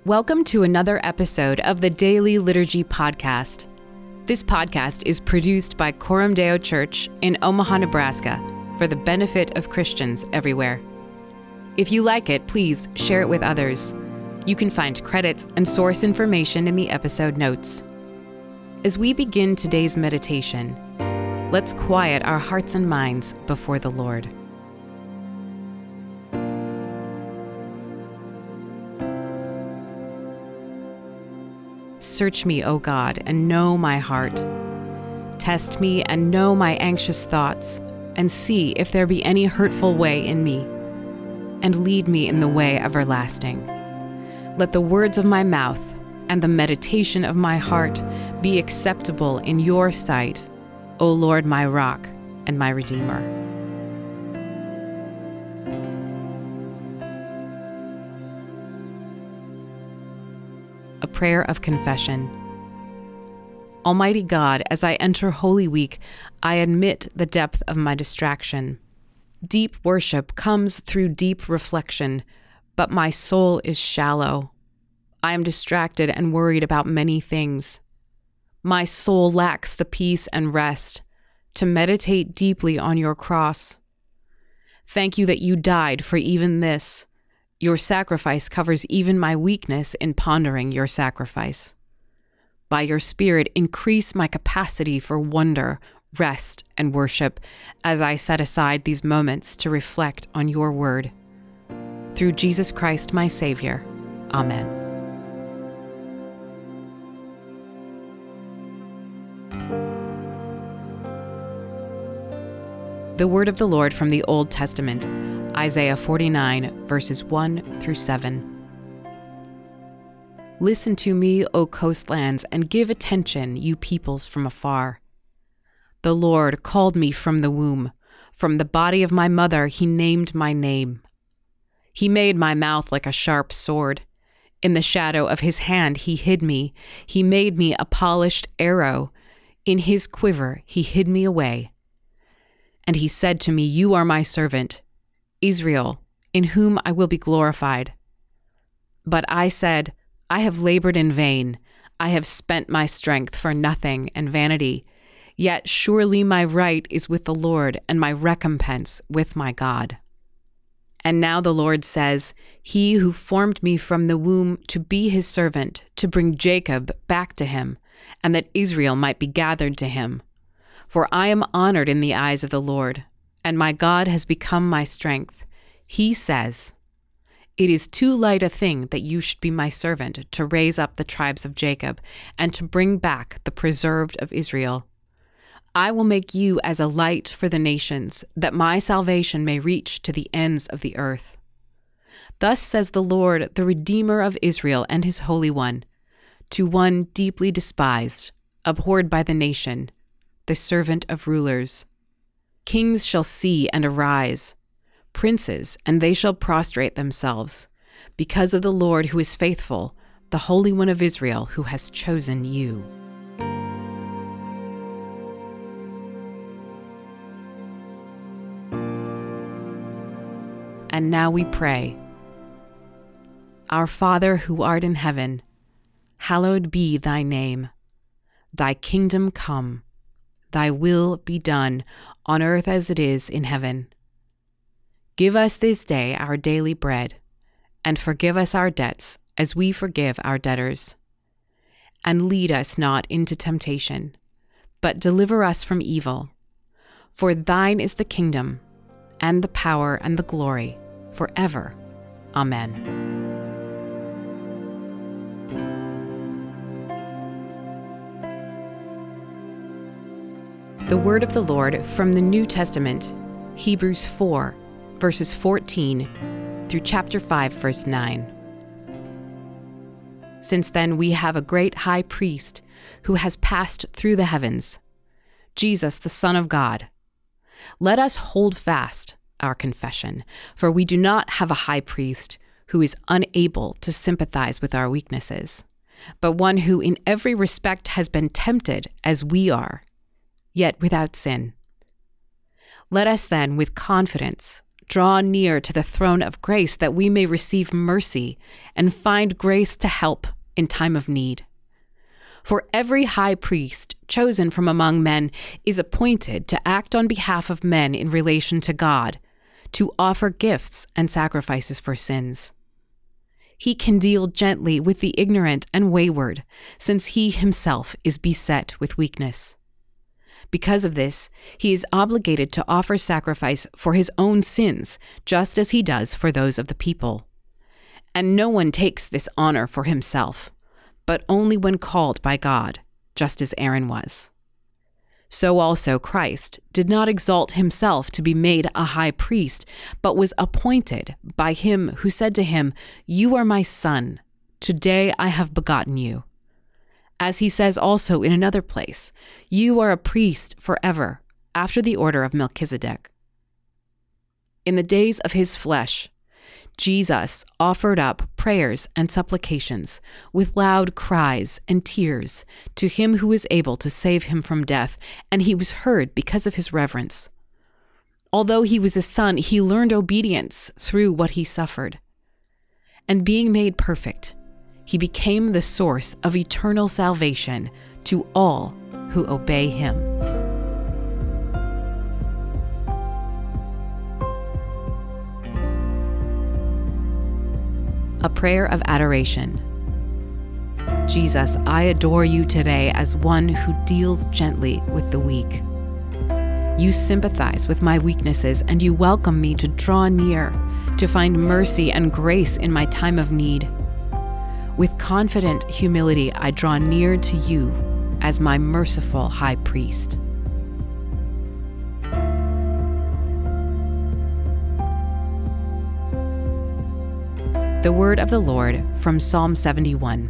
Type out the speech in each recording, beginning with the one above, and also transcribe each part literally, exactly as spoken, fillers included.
Welcome to another episode of the Daily Liturgy Podcast. This podcast is produced by Coram Deo Church in Omaha, Nebraska, for the benefit of Christians everywhere. If you like it, please share it with others. You can find credits and source information in the episode notes. As we begin today's meditation, let's quiet our hearts and minds before the Lord. Search me, O God, and know my heart. Test me and know my anxious thoughts, and see if there be any hurtful way in me, and lead me in the way everlasting. Let the words of my mouth and the meditation of my heart be acceptable in your sight, O Lord, my rock and my redeemer. A prayer of confession. Almighty God, as I enter Holy Week, I admit the depth of my distraction. Deep worship comes through deep reflection, but my soul is shallow. I am distracted and worried about many things. My soul lacks the peace and rest to meditate deeply on your cross. Thank you that you died for even this. Your sacrifice covers even my weakness in pondering your sacrifice. By your Spirit, increase my capacity for wonder, rest, and worship as I set aside these moments to reflect on your word. Through Jesus Christ, my Savior. Amen. The word of the Lord from the Old Testament, Isaiah forty-nine, verses one through seven. Listen to me, O coastlands, and give attention, you peoples from afar. The Lord called me from the womb. From the body of my mother he named my name. He made my mouth like a sharp sword. In the shadow of his hand he hid me. He made me a polished arrow. In his quiver he hid me away. And he said to me, You are my servant, Israel, in whom I will be glorified. But I said, I have labored in vain. I have spent my strength for nothing and vanity. Yet surely my right is with the Lord, and my recompense with my God. And now the Lord says, He who formed me from the womb to be his servant, to bring Jacob back to him, and that Israel might be gathered to him. For I am honored in the eyes of the Lord, and my God has become my strength. He says, It is too light a thing that you should be my servant to raise up the tribes of Jacob and to bring back the preserved of Israel. I will make you as a light for the nations, that my salvation may reach to the ends of the earth. Thus says the Lord, the Redeemer of Israel and his Holy One, to one deeply despised, abhorred by the nation, the servant of rulers. Kings shall see and arise, princes, and they shall prostrate themselves, because of the Lord who is faithful, the Holy One of Israel who has chosen you. And now we pray. Our Father who art in heaven, hallowed be thy name. Thy kingdom come. Thy will be done, on earth as it is in heaven. Give us this day our daily bread, and forgive us our debts as we forgive our debtors. And lead us not into temptation, but deliver us from evil. For thine is the kingdom, and the power, and the glory, forever. Amen. The word of the Lord from the New Testament, Hebrews four, verses fourteen through chapter five, verse nine. Since then we have a great high priest who has passed through the heavens, Jesus, the Son of God. Let us hold fast our confession, for we do not have a high priest who is unable to sympathize with our weaknesses, but one who in every respect has been tempted as we are, yet without sin. Let us then, with confidence, draw near to the throne of grace that we may receive mercy and find grace to help in time of need. For every high priest chosen from among men is appointed to act on behalf of men in relation to God, to offer gifts and sacrifices for sins. He can deal gently with the ignorant and wayward, since he himself is beset with weakness. Because of this, he is obligated to offer sacrifice for his own sins, just as he does for those of the people. And no one takes this honor for himself, but only when called by God, just as Aaron was. So also Christ did not exalt himself to be made a high priest, but was appointed by him who said to him, "You are my son, today I have begotten you." As he says also in another place, "You are a priest forever, after the order of Melchizedek." In the days of his flesh, Jesus offered up prayers and supplications with loud cries and tears to him who is able to save him from death, and he was heard because of his reverence. Although he was a son, he learned obedience through what he suffered. And being made perfect, he became the source of eternal salvation to all who obey him. A prayer of adoration. Jesus, I adore you today as one who deals gently with the weak. You sympathize with my weaknesses, and you welcome me to draw near, to find mercy and grace in my time of need. With confident humility, I draw near to you as my merciful high priest. The word of the Lord from Psalm seventy-one.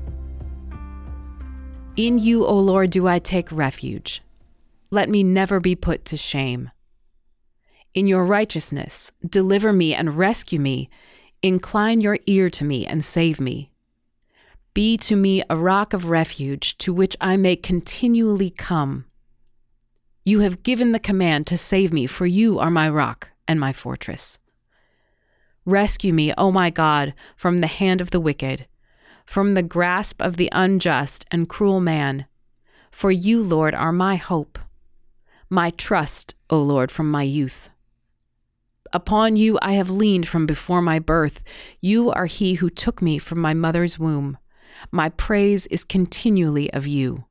In you, O Lord, do I take refuge. Let me never be put to shame. In your righteousness, deliver me and rescue me. Incline your ear to me and save me. Be to me a rock of refuge to which I may continually come. You have given the command to save me, for you are my rock and my fortress. Rescue me, O my God, from the hand of the wicked, from the grasp of the unjust and cruel man. For you, Lord, are my hope, my trust, O Lord, from my youth. Upon you I have leaned from before my birth. You are he who took me from my mother's womb. My praise is continually of you.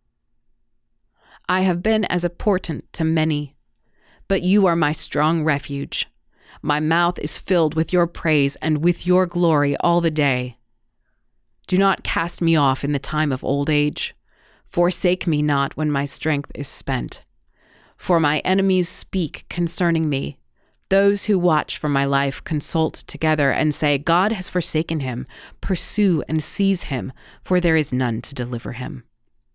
I have been as a portent to many, but you are my strong refuge. My mouth is filled with your praise and with your glory all the day. Do not cast me off in the time of old age. Forsake me not when my strength is spent. For my enemies speak concerning me. Those who watch for my life consult together and say, God has forsaken him. Pursue and seize him, for there is none to deliver him.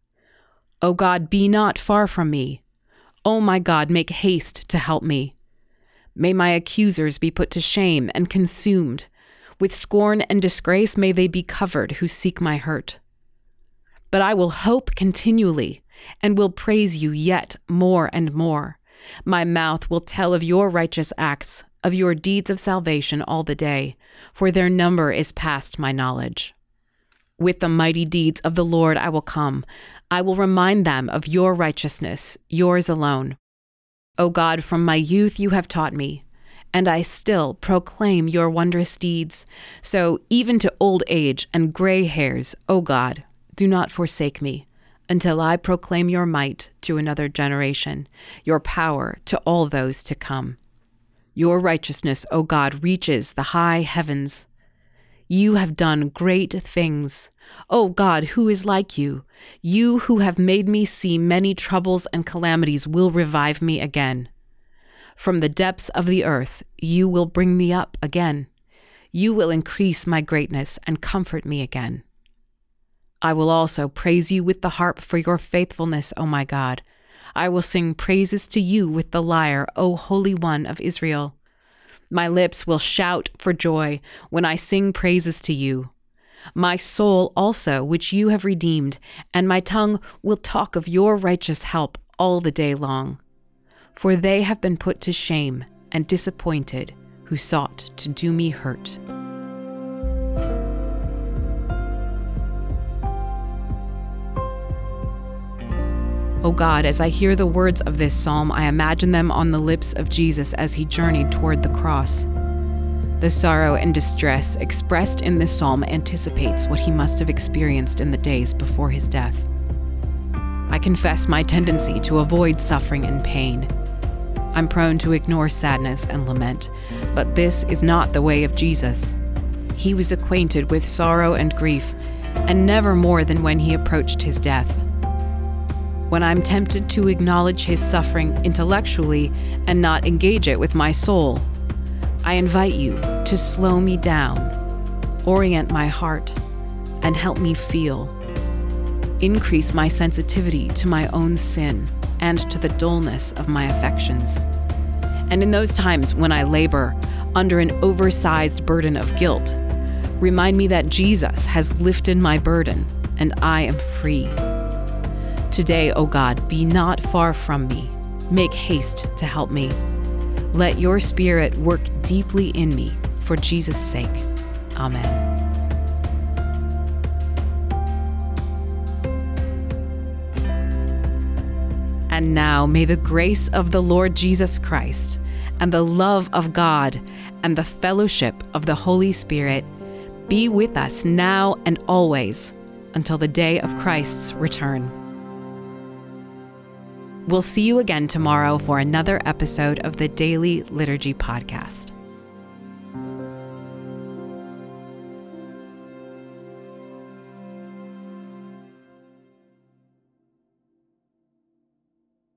O God, be not far from me. O my God, make haste to help me. May my accusers be put to shame and consumed. With scorn and disgrace may they be covered who seek my hurt. But I will hope continually and will praise you yet more and more. My mouth will tell of your righteous acts, of your deeds of salvation all the day, for their number is past my knowledge. With the mighty deeds of the Lord I will come. I will remind them of your righteousness, yours alone. O God, from my youth you have taught me, and I still proclaim your wondrous deeds. So even to old age and gray hairs, O God, do not forsake me, until I proclaim your might to another generation, your power to all those to come. Your righteousness, O God, reaches the high heavens. You have done great things. O God, who is like you? You who have made me see many troubles and calamities will revive me again. From the depths of the earth, you will bring me up again. You will increase my greatness and comfort me again. I will also praise you with the harp for your faithfulness, O my God. I will sing praises to you with the lyre, O Holy One of Israel. My lips will shout for joy when I sing praises to you. My soul also, which you have redeemed, and my tongue will talk of your righteous help all the day long. For they have been put to shame and disappointed who sought to do me hurt. O God, as I hear the words of this psalm, I imagine them on the lips of Jesus as he journeyed toward the cross. The sorrow and distress expressed in this psalm anticipates what he must have experienced in the days before his death. I confess my tendency to avoid suffering and pain. I'm prone to ignore sadness and lament, but this is not the way of Jesus. He was acquainted with sorrow and grief, and never more than when he approached his death. When I'm tempted to acknowledge his suffering intellectually and not engage it with my soul, I invite you to slow me down, orient my heart, and help me feel. Increase my sensitivity to my own sin and to the dullness of my affections. And in those times when I labor under an oversized burden of guilt, remind me that Jesus has lifted my burden and I am free. Today, O God, be not far from me. Make haste to help me. Let your Spirit work deeply in me for Jesus' sake. Amen. And now may the grace of the Lord Jesus Christ and the love of God and the fellowship of the Holy Spirit be with us now and always until the day of Christ's return. We'll see you again tomorrow for another episode of the Daily Liturgy Podcast.